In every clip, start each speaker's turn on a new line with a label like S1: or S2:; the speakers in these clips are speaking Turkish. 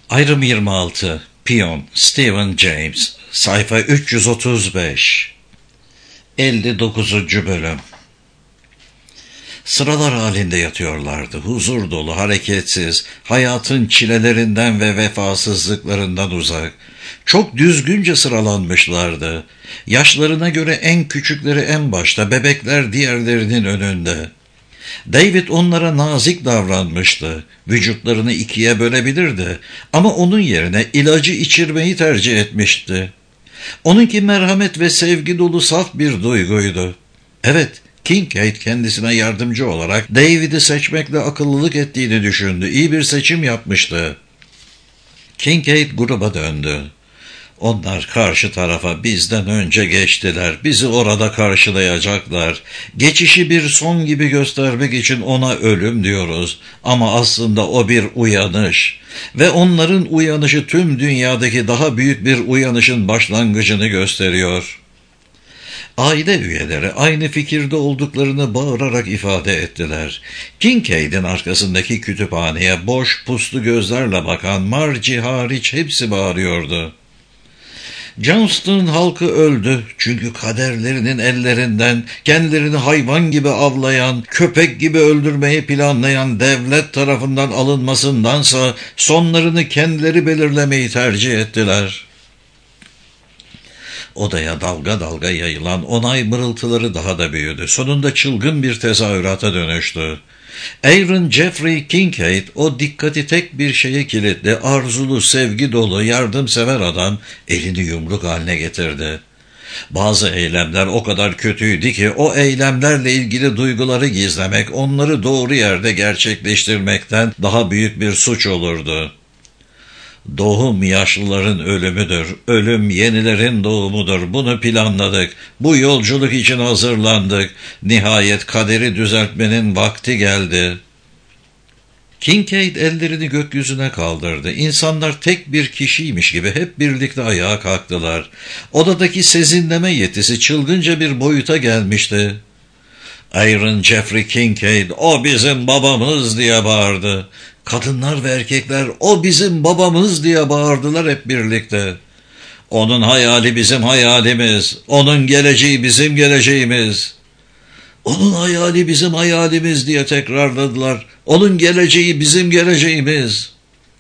S1: Ayrım 26. Piyon Stephen James. Sayfa 335. 59. Bölüm. Sıralar halinde yatıyorlardı. Huzur dolu, hareketsiz, hayatın çilelerinden ve vefasızlıklarından uzak. Çok düzgünce sıralanmışlardı. Yaşlarına göre en küçükleri en başta, bebekler diğerlerinin önünde. David onlara nazik davranmıştı. Vücutlarını ikiye bölebilirdi ama onun yerine ilacı içirmeyi tercih etmişti. Onunki merhamet ve sevgi dolu saf bir duyguydu. Evet, Kincaid kendisine yardımcı olarak David'i seçmekle akıllılık ettiğini düşündü. İyi bir seçim yapmıştı. Kincaid gruba döndü. Onlar karşı tarafa bizden önce geçtiler. Bizi orada karşılayacaklar. Geçişi bir son gibi göstermek için ona ölüm diyoruz. Ama aslında o bir uyanış. Ve onların uyanışı tüm dünyadaki daha büyük bir uyanışın başlangıcını gösteriyor. Aile üyeleri aynı fikirde olduklarını bağırarak ifade ettiler. Kincaid'in arkasındaki kütüphaneye boş puslu gözlerle bakan Margie hariç hepsi bağırıyordu. Johnston halkı öldü çünkü kaderlerinin ellerinden kendilerini hayvan gibi avlayan, köpek gibi öldürmeyi planlayan devlet tarafından alınmasındansa sonlarını kendileri belirlemeyi tercih ettiler. Odaya dalga dalga yayılan onay mırıltıları daha da büyüdü. Sonunda çılgın bir tezahürata dönüştü. Aaron Jeffrey Kincaid o dikkati tek bir şeye kilitli, arzulu, sevgi dolu, yardımsever adam elini yumruk haline getirdi. Bazı eylemler o kadar kötüydü ki o eylemlerle ilgili duyguları gizlemek, onları doğru yerde gerçekleştirmekten daha büyük bir suç olurdu. Doğum yaşlıların ölümüdür, ölüm yenilerin doğumudur. Bunu planladık, bu yolculuk için hazırlandık. Nihayet kaderi düzeltmenin vakti geldi. Kincaid ellerini gökyüzüne kaldırdı. İnsanlar tek bir kişiymiş gibi hep birlikte ayağa kalktılar. Odadaki sezinleme yetisi çılgınca bir boyuta gelmişti. Aaron Jeffrey Kincaid, o bizim babamız diye bağırdı. Kadınlar ve erkekler o bizim babamız diye bağırdılar hep birlikte. Onun hayali bizim hayalimiz, onun geleceği bizim geleceğimiz. Onun hayali bizim hayalimiz diye tekrarladılar. Onun geleceği bizim geleceğimiz.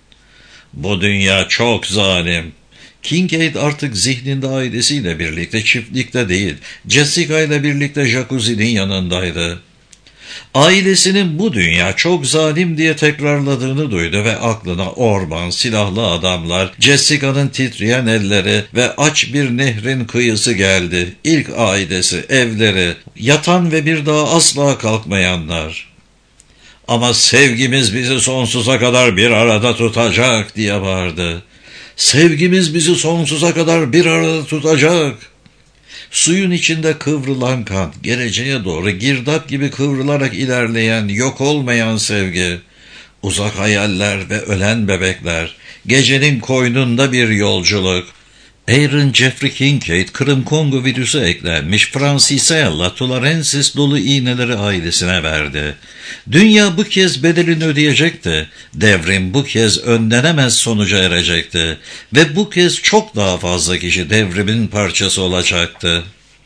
S1: Bu dünya çok zalim. Kincaid artık zihninde ailesiyle birlikte çiftlikte değil, Jessica ile birlikte jacuzzi'nin yanındaydı. Ailesinin bu dünya çok zalim diye tekrarladığını duydu ve aklına orman, silahlı adamlar, Jessica'nın titreyen elleri ve aç bir nehrin kıyısı geldi. İlk ailesi, evleri, yatan ve bir daha asla kalkmayanlar. Ama sevgimiz bizi sonsuza kadar bir arada tutacak diye bağırdı. Sevgimiz bizi sonsuza kadar bir arada tutacak. Suyun içinde kıvrılan kan, geleceğe doğru girdap gibi kıvrılarak ilerleyen, yok olmayan sevgi, uzak hayaller ve ölen bebekler, gecenin koynunda bir yolculuk. Aaron Jeffrey Kincaid, Kırım Kongo virüsü eklenmiş Francisella tularensis dolu iğneleri ailesine verdi. Dünya bu kez bedelini ödeyecekti. Devrim bu kez önlenemez sonuca erecekti. Ve bu kez çok daha fazla kişi devrimin parçası olacaktı.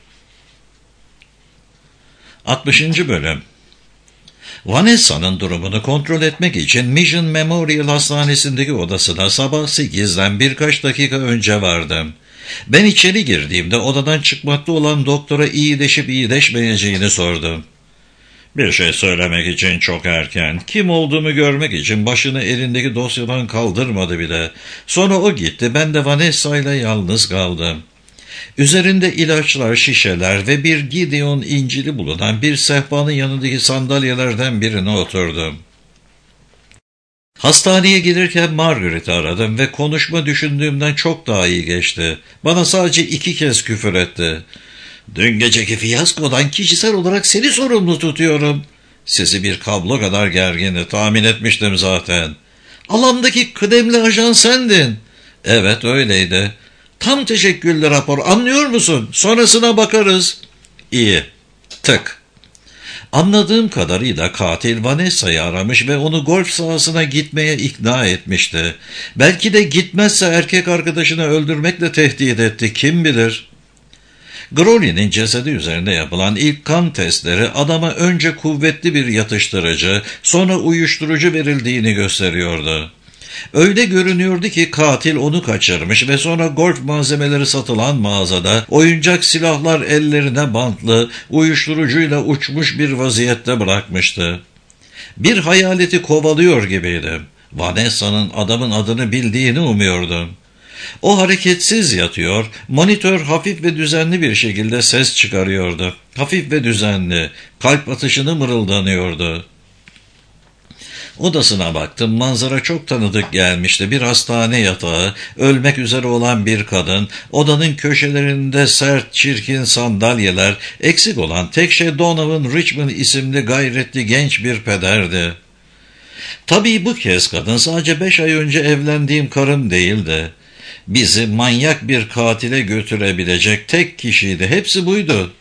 S1: 60. Bölüm. Vanessa'nın durumunu kontrol etmek için Mission Memorial Hastanesi'ndeki odasına sabah 8'den birkaç dakika önce vardım. Ben içeri girdiğimde odadan çıkmakta olan doktora iyileşip iyileşmeyeceğini sordum. Bir şey söylemek için çok erken. Kim olduğumu görmek için başını elindeki dosyadan kaldırmadı bile. Sonra o gitti, ben de Vanessa ile yalnız kaldım. Üzerinde ilaçlar, şişeler ve bir Gideon İncil'i bulunan bir sehpanın yanındaki sandalyelerden birine oturdum. Hastaneye gelirken Margaret'i aradım ve konuşma düşündüğümden çok daha iyi geçti. Bana sadece 2 kez küfür etti. Dün geceki fiyaskodan kişisel olarak seni sorumlu tutuyorum. Sesi bir kablo kadar gergindi, tahmin etmiştim zaten. Alandaki kıdemli ajan sendin. Evet, öyleydi. Tam teşekküllü rapor, anlıyor musun? Sonrasına bakarız. İyi. Tık. Anladığım kadarıyla katil Vanessa'yı aramış ve onu golf sahasına gitmeye ikna etmişti. Belki de gitmezse erkek arkadaşını öldürmekle tehdit etti, kim bilir. Groenin'in cesedi üzerinde yapılan ilk kan testleri adama önce kuvvetli bir yatıştırıcı, sonra uyuşturucu verildiğini gösteriyordu. Öyle görünüyordu ki katil onu kaçırmış ve sonra golf malzemeleri satılan mağazada oyuncak silahlar ellerine bantlı, uyuşturucuyla uçmuş bir vaziyette bırakmıştı. Bir hayaleti kovalıyor gibiydim. Vanessa'nın adamın adını bildiğini umuyordum. O hareketsiz yatıyor, monitör hafif ve düzenli bir şekilde ses çıkarıyordu. Hafif ve düzenli, kalp atışını mırıldanıyordu. Odasına baktım, manzara çok tanıdık gelmişti. Bir hastane yatağı, ölmek üzere olan bir kadın, odanın köşelerinde sert, çirkin sandalyeler, eksik olan tek şey Donovan Richmond isimli gayretli genç bir pederdi. Tabii bu kez kadın sadece 5 ay önce evlendiğim karım değildi. Bizi manyak bir katile götürebilecek tek kişiydi. Hepsi buydu.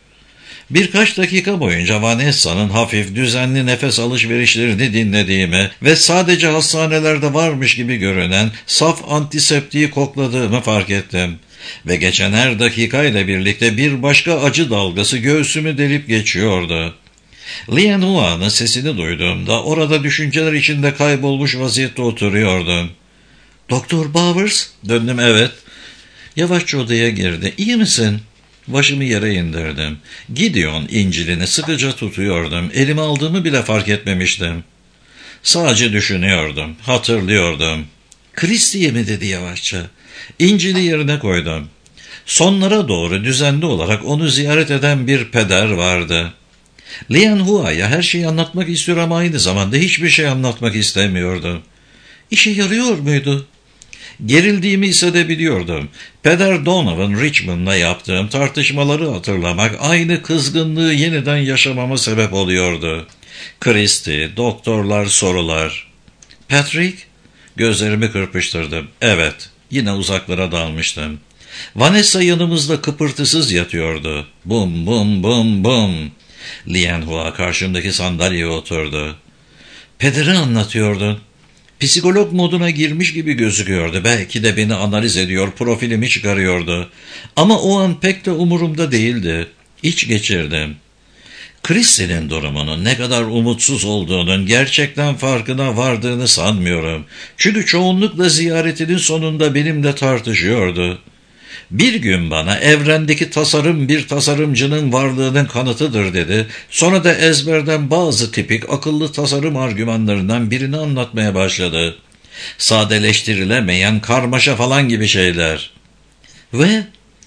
S1: Birkaç dakika boyunca Vanessa'nın hafif, düzenli nefes alışverişlerini dinlediğimi ve sadece hastanelerde varmış gibi görünen saf antiseptiği kokladığımı fark ettim. Ve geçen her dakikayla birlikte bir başka acı dalgası göğsümü delip geçiyordu. Lian Hua'nın sesini duyduğumda orada düşünceler içinde kaybolmuş vaziyette oturuyordum. "Doktor Bowers?" Döndüm, evet. Yavaşça odaya girdi. "İyi misin?" Başımı yere indirdim. Gideon İncil'ini sıkıca tutuyordum. Elime aldığımı bile fark etmemiştim. Sadece düşünüyordum, hatırlıyordum. "Christie'ye mi?" dedi yavaşça. İncil'i yerine koydum. Sonlara doğru düzenli olarak onu ziyaret eden bir peder vardı. Lian Hua'ya her şeyi anlatmak istiyor ama aynı zamanda hiçbir şey anlatmak istemiyordu. İşe yarıyor muydu? Gerildiğimi hissedebiliyordum. Peder Donovan Richmond'la yaptığım tartışmaları hatırlamak aynı kızgınlığı yeniden yaşamama sebep oluyordu. Christie, doktorlar, sorular. "Patrick?" Gözlerimi kırpıştırdım. Evet, yine uzaklara dalmıştım. Vanessa yanımızda kıpırtısız yatıyordu. Bum bum bum bum. Lian Hua karşımdaki sandalyeye oturdu. "Peder'i anlatıyordun. Psikolog moduna girmiş gibi gözüküyordu. Belki de beni analiz ediyor, profilimi çıkarıyordu. Ama o an pek de umurumda değildi. İç geçirdim. Christie'nin durumunun ne kadar umutsuz olduğunun gerçekten farkına vardığını sanmıyorum. Çünkü çoğunlukla ziyaretinin sonunda benimle tartışıyordu. Bir gün bana evrendeki tasarım bir tasarımcının varlığının kanıtıdır dedi. Sonra da ezberden bazı tipik akıllı tasarım argümanlarından birini anlatmaya başladı. Sadeleştirilemeyen karmaşa falan gibi şeyler. Ve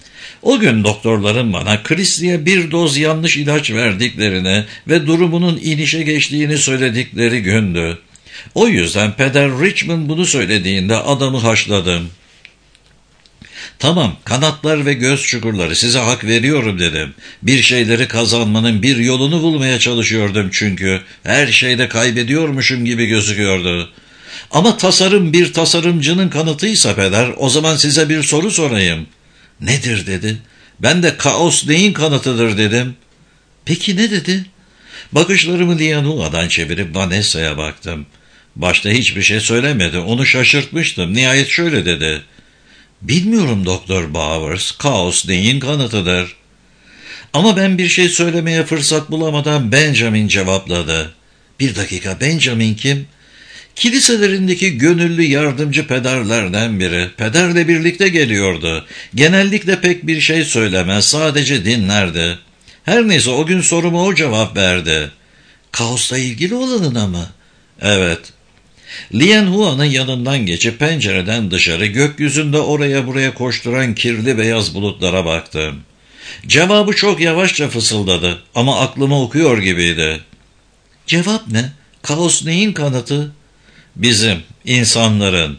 S1: o gün doktorların bana Christie'ye bir doz yanlış ilaç verdiklerini ve durumunun inişe geçtiğini söyledikleri gündü. O yüzden Peder Richmond bunu söylediğinde adamı haşladım. "Tamam, kanatlar ve göz çukurları, size hak veriyorum," dedim. Bir şeyleri kazanmanın bir yolunu bulmaya çalışıyordum çünkü. Her şeyde kaybediyormuşum gibi gözüküyordu. "Ama tasarım bir tasarımcının kanıtıysa Peder, o zaman size bir soru sorayım." "Nedir?" dedi. Ben de "Kaos neyin kanıtıdır?" dedim. "Peki ne dedi?" Bakışlarımı Lian Hua'dan çevirip Vanessa'ya baktım. Başta hiçbir şey söylemedi. Onu şaşırtmıştım. Nihayet şöyle dedi. "Bilmiyorum Doktor Bowers, kaos neyin kanıtıdır?" Ama ben bir şey söylemeye fırsat bulamadan Benjamin cevapladı. "Bir dakika, Benjamin kim?" "Kiliselerindeki gönüllü yardımcı pederlerden biri. Pederle birlikte geliyordu. Genellikle pek bir şey söylemez, sadece dinlerdi. Her neyse, o gün soruma o cevap verdi." "Kaosla ilgili olanına mı?" "Evet." Lian Hua'nın yanından geçip pencereden dışarı gökyüzünde oraya buraya koşturan kirli beyaz bulutlara baktım. Cevabı çok yavaşça fısıldadı ama aklımı okuyor gibiydi. "Cevap ne? Kaos neyin kanıtı?" "Bizim, insanların."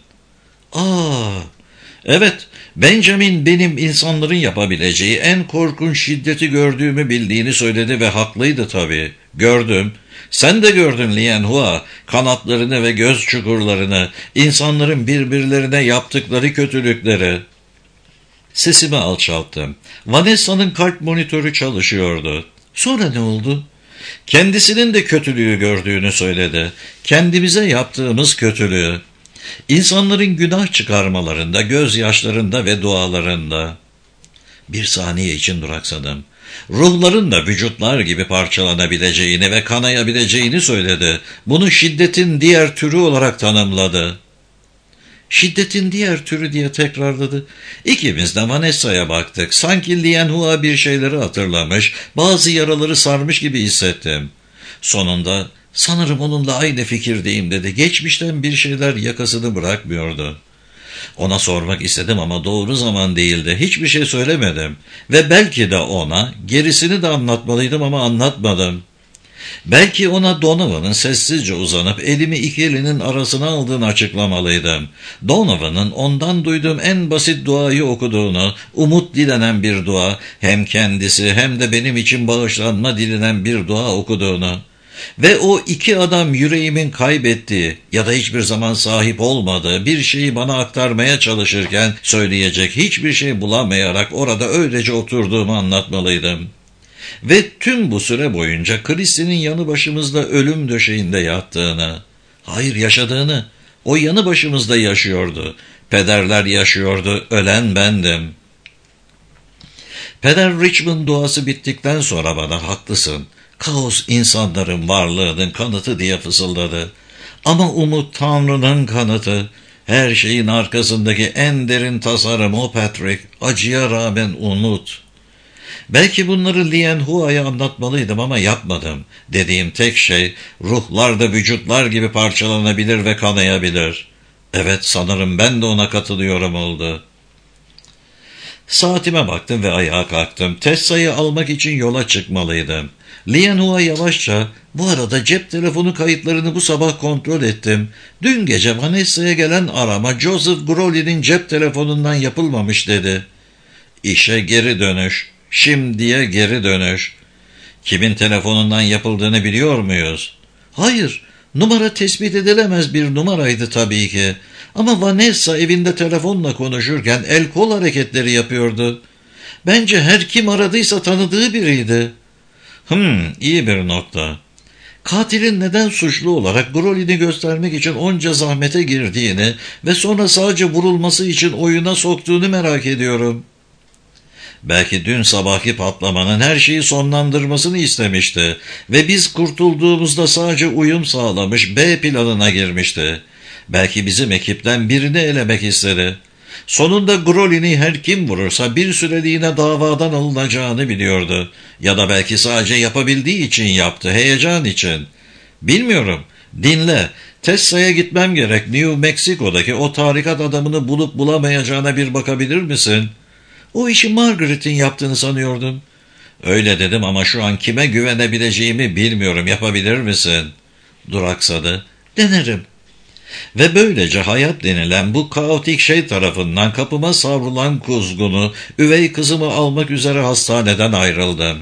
S1: Evet, Benjamin benim insanların yapabileceği en korkunç şiddeti gördüğümü bildiğini söyledi ve haklıydı tabii. Gördüm. Sen de gördün Lian Hua, kanatlarını ve göz çukurlarını, insanların birbirlerine yaptıkları kötülükleri. Sesimi alçalttım. Vanessa'nın kalp monitörü çalışıyordu. "Sonra ne oldu?" Kendisinin de kötülüğü gördüğünü söyledi. Kendimize yaptığımız kötülüğü. İnsanların günah çıkarmalarında, gözyaşlarında ve dualarında. Bir saniye için duraksadım. Ruhların da vücutlar gibi parçalanabileceğini ve kanayabileceğini söyledi. Bunu şiddetin diğer türü olarak tanımladı. Şiddetin diğer türü diye tekrarladı. İkimiz de Vanessa'ya baktık. Sanki Lien Hua bir şeyleri hatırlamış, bazı yaraları sarmış gibi hissettim. Sonunda sanırım onunla aynı fikirdeyim dedi. Geçmişten bir şeyler yakasını bırakmıyordu. Ona sormak istedim ama doğru zaman değildi. Hiçbir şey söylemedim. Ve belki de ona gerisini de anlatmalıydım ama anlatmadım. Belki ona Donovan'ın sessizce uzanıp elimi iki elinin arasına aldığını açıklamalıydım. Donovan'ın ondan duyduğum en basit duayı okuduğunu, umut dilenen bir dua, hem kendisi hem de benim için bağışlanma dilenen bir dua okuduğunu ve o iki adam yüreğimin kaybettiği ya da hiçbir zaman sahip olmadığı bir şeyi bana aktarmaya çalışırken söyleyecek hiçbir şey bulamayarak orada öylece oturduğumu anlatmalıydım. Ve tüm bu süre boyunca Christie'nin yanı başımızda ölüm döşeğinde yattığını, hayır yaşadığını, o yanı başımızda yaşıyordu. Pederler yaşıyordu, ölen bendim. Peder Richmond duası bittikten sonra bana haklısın, kaos insanların varlığının kanıtı diye fısıldadı. Ama umut Tanrı'nın kanıtı, her şeyin arkasındaki en derin tasarım o Patrick, acıya rağmen umut. Belki bunları Lien Hua'ya anlatmalıydım ama yapmadım. Dediğim tek şey, ruhlar da vücutlar gibi parçalanabilir ve kanayabilir. Evet, sanırım ben de ona katılıyorum oldu. Saatime baktım ve ayağa kalktım. Tessa'yı almak için yola çıkmalıydım. Lien Hua yavaşça, bu arada cep telefonu kayıtlarını bu sabah kontrol ettim. Dün gece Vanessa'ya gelen arama Joseph Growley'nin cep telefonundan yapılmamış dedi. İşe geri dönüş. Şimdiye geri dönüş. Kimin telefonundan yapıldığını biliyor muyuz? Hayır, numara tespit edilemez bir numaraydı tabii ki. Ama Vanessa evinde telefonla konuşurken el kol hareketleri yapıyordu. Bence her kim aradıysa tanıdığı biriydi. İyi bir nokta. Katilin neden suçlu olarak Growley'i göstermek için onca zahmete girdiğini ve sonra sadece vurulması için oyuna soktuğunu merak ediyorum. Belki dün sabahki patlamanın her şeyi sonlandırmasını istemişti ve biz kurtulduğumuzda sadece uyum sağlamış B planına girmişti. Belki bizim ekipten birini elemek istedi. Sonunda Growley'i her kim vurursa bir süreliğine davadan alınacağını biliyordu. Ya da belki sadece yapabildiği için yaptı, heyecan için. Bilmiyorum, dinle. Tessa'ya gitmem gerek. New Mexico'daki o tarikat adamını bulup bulamayacağına bir bakabilir misin? O işi Margaret'in yaptığını sanıyordum. Öyle dedim ama şu an kime güvenebileceğimi bilmiyorum. Yapabilir misin? Duraksadı. Denerim. Ve böylece hayat denilen bu kaotik şey tarafından kapıma savrulan kuzgunu, üvey kızımı almak üzere hastaneden ayrıldım.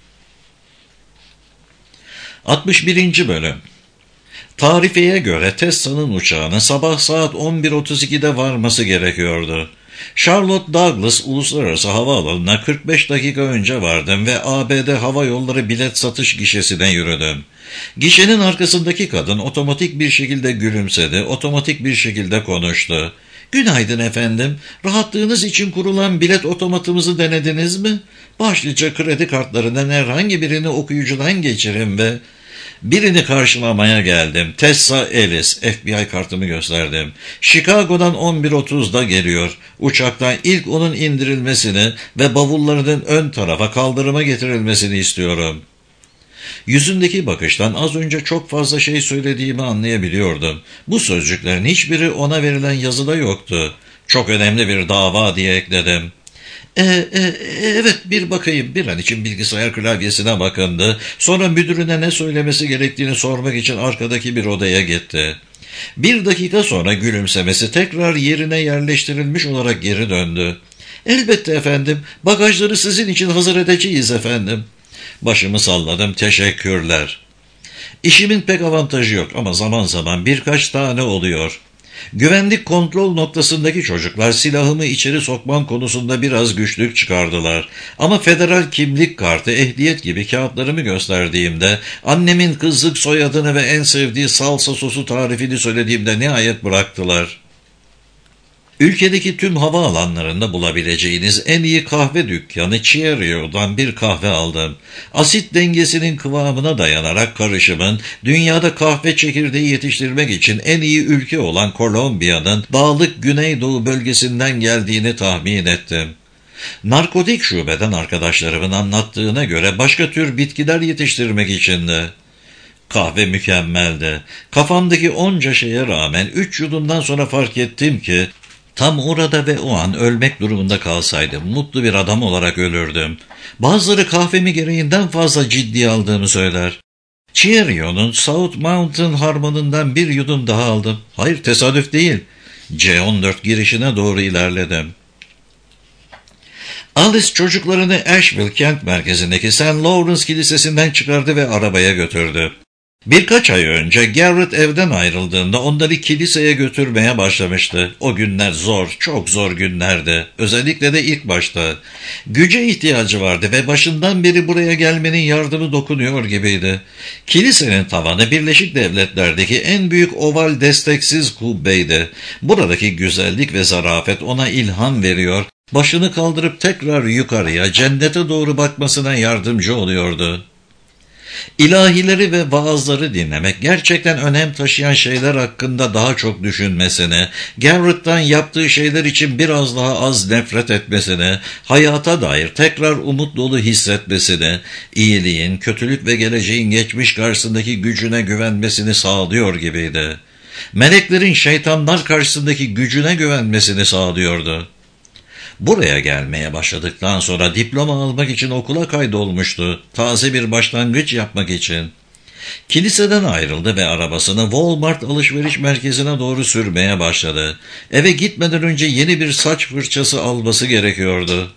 S1: 61. Bölüm. Tarifeye göre Tessa'nın uçağının sabah saat 11.32'de varması gerekiyordu. Charlotte Douglas Uluslararası Havaalanı'na 45 dakika önce vardım ve ABD Hava Yolları bilet satış gişesine yürüdüm. Gişenin arkasındaki kadın otomatik bir şekilde gülümsedi, otomatik bir şekilde konuştu. "Günaydın efendim, rahatlığınız için kurulan bilet otomatımızı denediniz mi? Başlıca kredi kartlarından herhangi birini okuyucudan geçirin ve..." "Birini karşılamaya geldim. Tessa Ellis." FBI kartımı gösterdim. "Chicago'dan 11.30'da geliyor. Uçaktan ilk onun indirilmesini ve bavullarının ön tarafa kaldırıma getirilmesini istiyorum." Yüzündeki bakıştan az önce çok fazla şey söylediğimi anlayabiliyordum. Bu sözcüklerin hiçbiri ona verilen yazıda yoktu. "Çok önemli bir dava," diye ekledim. Evet, bir bakayım." Bir an için bilgisayar klavyesine bakındı. Sonra müdürüne ne söylemesi gerektiğini sormak için arkadaki bir odaya gitti. 1 dakika sonra gülümsemesi tekrar yerine yerleştirilmiş olarak geri döndü. "Elbette efendim, bagajları sizin için hazır edeceğiz efendim." Başımı salladım. "Teşekkürler." İşimin pek avantajı yok ama zaman zaman birkaç tane oluyor. Güvenlik kontrol noktasındaki çocuklar silahımı içeri sokmam konusunda biraz güçlük çıkardılar. Ama federal kimlik kartı, ehliyet gibi kağıtlarımı gösterdiğimde, annemin kızlık soyadını ve en sevdiği salsa sosu tarifini söylediğimde nihayet bıraktılar. Ülkedeki tüm havaalanlarında bulabileceğiniz en iyi kahve dükkanı Cheerio'dan bir kahve aldım. Asit dengesinin kıvamına dayanarak karışımın dünyada kahve çekirdeği yetiştirmek için en iyi ülke olan Kolombiya'nın dağlık Güneydoğu bölgesinden geldiğini tahmin ettim. Narkotik şubeden arkadaşlarımın anlattığına göre başka tür bitkiler yetiştirmek içindi. Kahve mükemmeldi. Kafamdaki onca şeye rağmen 3 yudumdan sonra fark ettim ki tam orada ve o an ölmek durumunda kalsaydım mutlu bir adam olarak ölürdüm. Bazıları kahvemi gereğinden fazla ciddiye aldığımı söyler. Cheerio'nun South Mountain harmanından bir yudum daha aldım. Hayır, tesadüf değil. C14 girişine doğru ilerledim. Alice çocuklarını Asheville kent merkezindeki St. Lawrence Kilisesi'nden çıkardı ve arabaya götürdü. Birkaç ay önce Garrett evden ayrıldığında onları kiliseye götürmeye başlamıştı. O günler zor, çok zor günlerdi. Özellikle de ilk başta. Güce ihtiyacı vardı ve başından beri buraya gelmenin yardımı dokunuyor gibiydi. Kilisenin tavanı Birleşik Devletler'deki en büyük oval desteksiz kubbeydi. Buradaki güzellik ve zarafet ona ilham veriyor, başını kaldırıp tekrar yukarıya, cennete doğru bakmasına yardımcı oluyordu. İlahileri ve vaazları dinlemek, gerçekten önem taşıyan şeyler hakkında daha çok düşünmesini, Garrett'tan yaptığı şeyler için biraz daha az nefret etmesini, hayata dair tekrar umut dolu hissetmesini, iyiliğin, kötülük ve geleceğin geçmiş karşısındaki gücüne güvenmesini sağlıyor gibiydi. Meleklerin şeytanlar karşısındaki gücüne güvenmesini sağlıyordu. Buraya gelmeye başladıktan sonra diploma almak için okula kaydolmuştu, taze bir başlangıç yapmak için. Kiliseden ayrıldı ve arabasını Walmart alışveriş merkezine doğru sürmeye başladı. Eve gitmeden önce yeni bir saç fırçası alması gerekiyordu.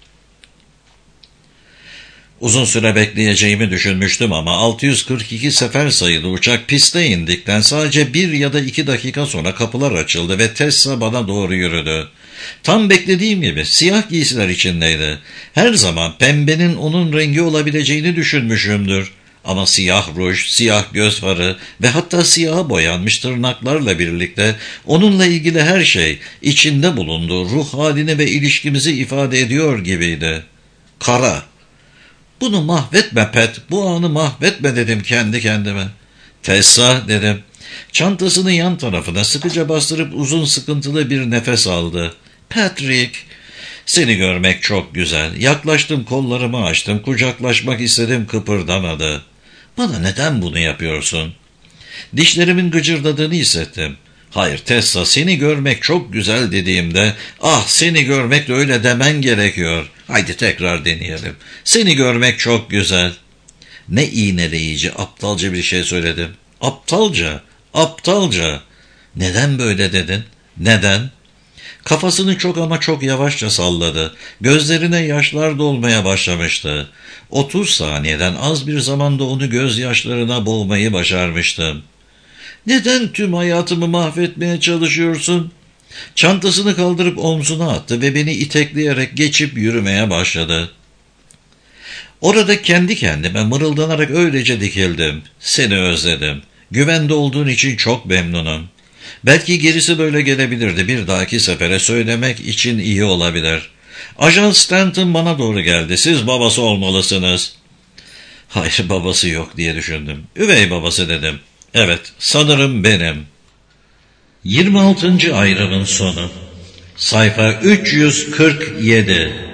S1: Uzun süre bekleyeceğimi düşünmüştüm ama 642 sefer sayılı uçak piste indikten sadece 1 ya da 2 dakika sonra kapılar açıldı ve Tessa bana doğru yürüdü. Tam beklediğim gibi siyah giysiler içindeydi. Her zaman pembenin onun rengi olabileceğini düşünmüşümdür. Ama siyah ruj, siyah göz farı ve hatta siyaha boyanmış tırnaklarla birlikte onunla ilgili her şey içinde bulunduğu ruh halini ve ilişkimizi ifade ediyor gibiydi. Kara. Bunu mahvetme Pet, bu anı mahvetme dedim kendi kendime. Tessa dedim. Çantasını yan tarafına sıkıca bastırıp uzun sıkıntılı bir nefes aldı. Patrick, seni görmek çok güzel. Yaklaştım, kollarımı açtım, kucaklaşmak istedim, kıpırdamadı. Bana neden bunu yapıyorsun? Dişlerimin gıcırdadığını hissettim. Hayır Tessa, seni görmek çok güzel dediğimde, ah seni görmek de öyle demen gerekiyor. Haydi tekrar deneyelim. Seni görmek çok güzel. Ne iğneleyici, aptalca bir şey söyledim. Aptalca, aptalca. Neden böyle dedin? Neden? Kafasını çok ama çok yavaşça salladı. Gözlerine yaşlar dolmaya başlamıştı. 30 saniyeden az bir zamanda onu gözyaşlarına boğmayı başarmıştım. Neden tüm hayatımı mahvetmeye çalışıyorsun? Çantasını kaldırıp omzuna attı ve beni itekleyerek geçip yürümeye başladı. Orada kendi kendime mırıldanarak öylece dikildim. Seni özledim. Güvende olduğun için çok memnunum. Belki gerisi böyle gelebilirdi. Bir dahaki sefere söylemek için iyi olabilir. Ajan Stanton bana doğru geldi. Siz babası olmalısınız. Hayır, babası yok diye düşündüm. Üvey babası dedim. Evet, sanırım benim. 26. ayrımın sonu. Sayfa 347.